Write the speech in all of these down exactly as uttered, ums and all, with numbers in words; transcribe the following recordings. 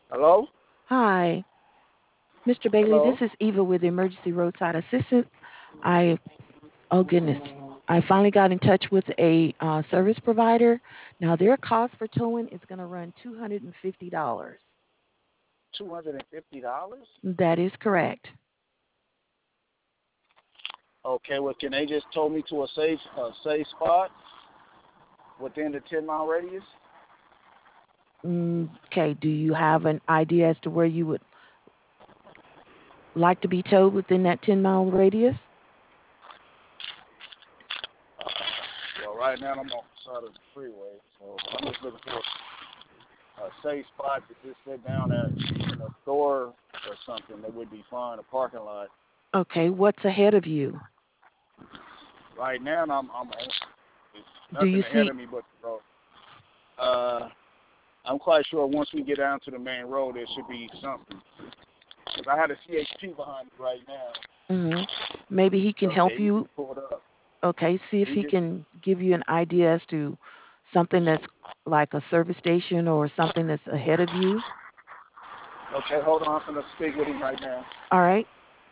Hello? Hi, Mister Bailey. This Hello? is Eva with Emergency Roadside Assistance. I, oh goodness, I finally got in touch with a uh, service provider. Now, their cost for towing is going to run two hundred fifty dollars. two hundred fifty dollars. That is correct. Okay, well, can they just tow me to a safe a safe spot within the ten mile radius? Mm, Okay, do you have an idea as to where you would like to be towed within that ten mile radius? Well, right now I'm on the side of the freeway, so I'm just looking for a safe spot to just sit down at in a store or something that would be fine, a parking lot. Okay, what's ahead of you? Right now I'm I'm on, there's Do nothing you ahead see? of me but the road. Uh, I'm quite sure once we get down to the main road there should be something. Cause I had a C H P behind me right now, hmm Maybe he can so yeah, help he you. just pulled up. Okay, see if He he just can give you an idea as to something that's like a service station or something that's ahead of you. okay. Hold on, I'm gonna speak with him right now. All right.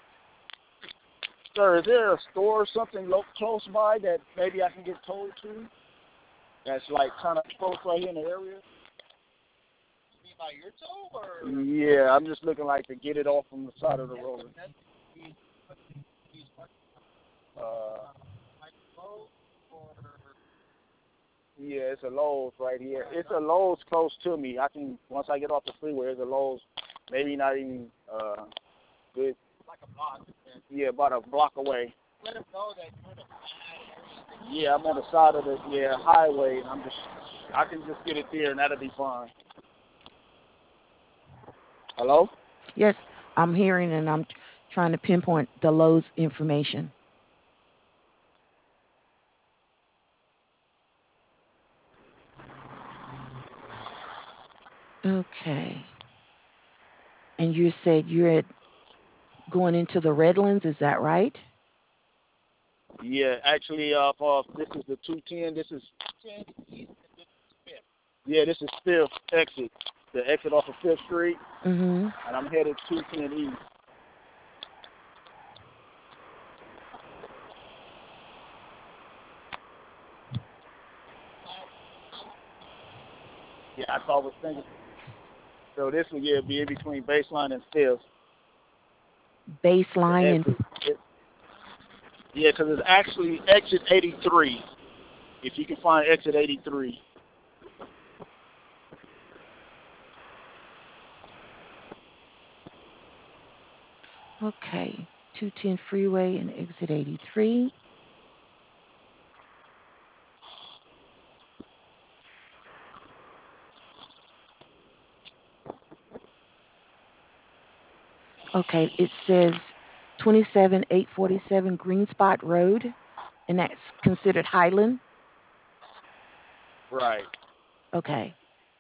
Sir, is there a store or something lo- close by that maybe I can get towed to? That's like kind of close right here in the area. Yeah, I'm just looking like to get it off from the side of the road. Uh, yeah, it's a Lowe's right here. It's a Lowe's close to me. I can once I get off the freeway, there's a Lowe's. Maybe not even uh good. Yeah, about a block away. Yeah, I'm on the side of the yeah highway, and I'm just I can just get it there, and that'll be fine. Hello? Yes, I'm hearing and I'm trying to pinpoint the Lowe's information. Okay. And you said you're at going into the Redlands, is that right? Yeah, actually, uh, for, this is the two ten. This is yeah, this is Fifth exit, the exit off of Fifth Street, Mhm. and I'm headed two ten east. Yeah, I thought was thinking. So this will yeah be in between baseline and Fifth, the Baseline and exit. It, yeah, because it's actually exit eighty-three. If you can find exit eighty-three. okay, two ten freeway and exit eighty-three. Okay, it says twenty-seven eight forty-seven Green Spot Road, and that's considered Highland. Right. Okay.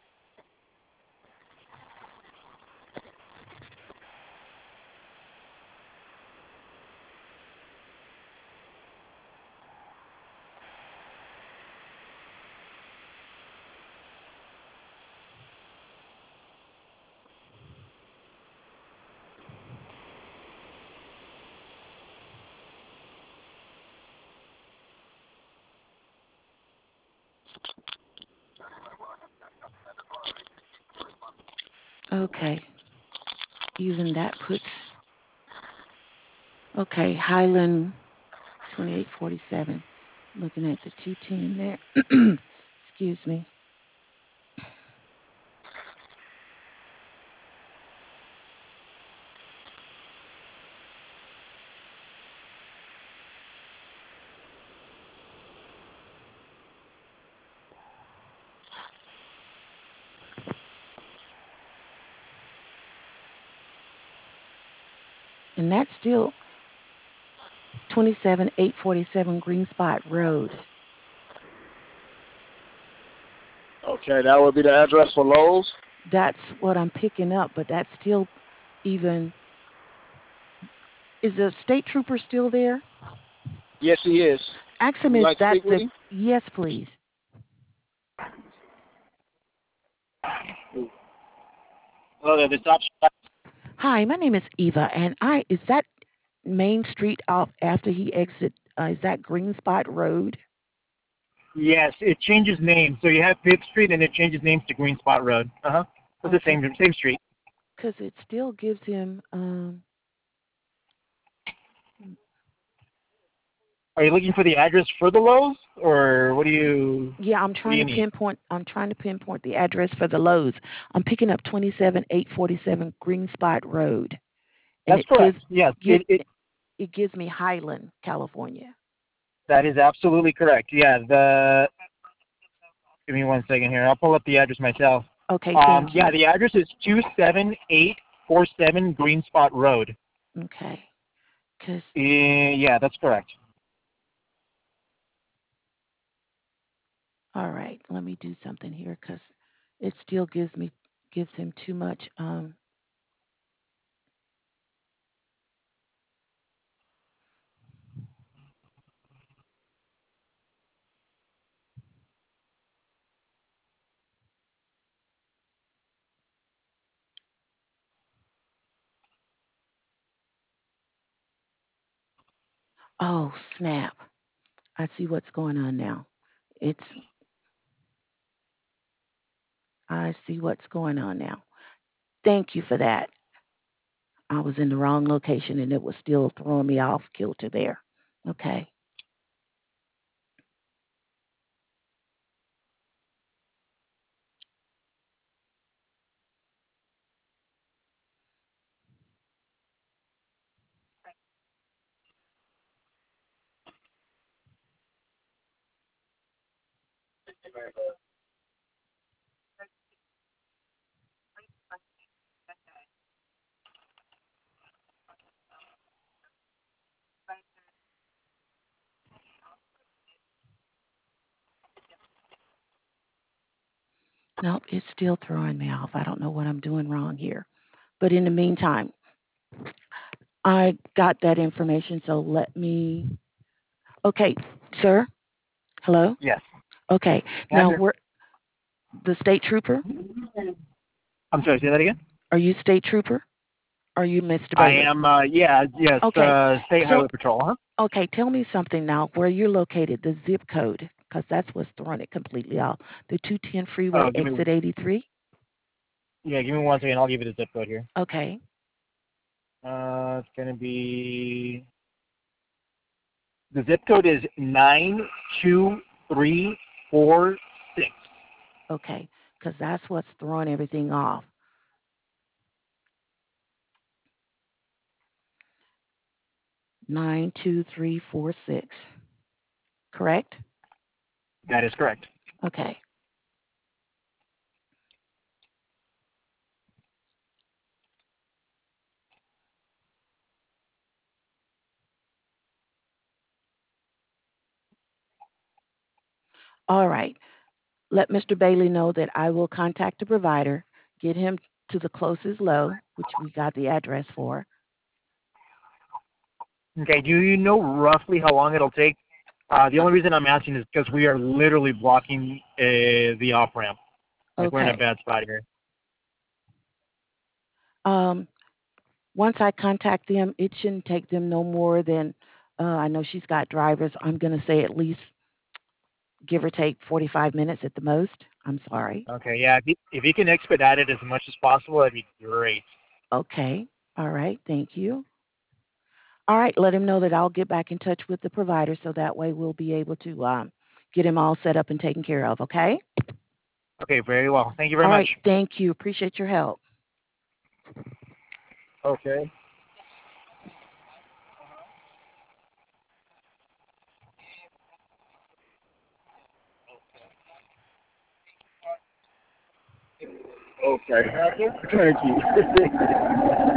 Okay. Even that puts okay, Highland twenty-eight forty-seven. Looking at the two ten there. Excuse me. And that's still twenty-seven eight forty-seven Green Spot Road. Okay, that would be the address for Lowe's. That's what I'm picking up, but that's still even. Is the state trooper still there? Yes, he is. Ask him You if like to that's speak with the. him? Yes, please. Hello there, this is option. Hi, my name is Eva, and I is that Main Street off after he exit? Uh, is that Green Spot Road? Yes, it changes names. So you have Fifth Street, and it changes names to Green Spot Road. Uh huh. It's the Okay, same same street. because it still gives him. Um, Are you looking for the address for the Lowe's, or what do you yeah, I'm what do trying you to need? pinpoint. I'm trying to pinpoint the address for the Lowe's. I'm picking up twenty-seven eight forty-seven Green Spot Road, and That's it gives correct. Yes, give it, it it gives me Highland, California. that is absolutely correct. Yeah, the give me one second here. I'll pull up the address myself. Okay, Um, thank yeah, you. the address is two seven eight four seven Green Spot Road. Okay, because Eh, yeah, that's correct. all right, let me do something here because it still gives me gives him too much. Um, oh snap! I see what's going on now. It's I see what's going on now. Thank you for that. I was in the wrong location and it was still throwing me off kilter there. Okay. Nope, it's still throwing me off. I don't know what I'm doing wrong here. But in the meantime, I got that information, so let me. Okay, sir. Hello. Yes. Okay. I'm Now here. we're the state trooper. I'm sorry. Say that again. Are you state trooper? Are you mister I Bailey? am. Uh, yeah. Yes. Okay. Uh, State So Highway Patrol. Huh? okay, tell me something now. Where you're located, the zip code, because that's what's throwing it completely off. The two ten freeway, Oh, give me. exit eighty-three. Yeah, give me one second. I'll give you the zip code here. Okay. Uh, it's gonna be the zip code is nine two three four six. Okay. Because that's what's throwing everything off. Nine two three four six. Correct. That is correct. Okay. All right. Let mister Bailey know that I will contact the provider, get him to the closest low, which we got the address for. Okay. Do you know roughly how long it'll take? Uh, the only reason I'm asking is because we are literally blocking uh, the off ramp. Like we're in a Okay. bad spot here. Um, once I contact them, it shouldn't take them no more than uh, I know she's got drivers. I'm going to say at least give or take forty-five minutes at the most. I'm sorry. Okay. Yeah. If you, if you can expedite it as much as possible, that'd be great. Okay. All right. Thank you. All right. Let him know that I'll get back in touch with the provider so that way we'll be able to um, get him all set up and taken care of. Okay. Okay. Very well. Thank you very All much. right. Thank you. Appreciate your help. Okay. Okay. Thank you.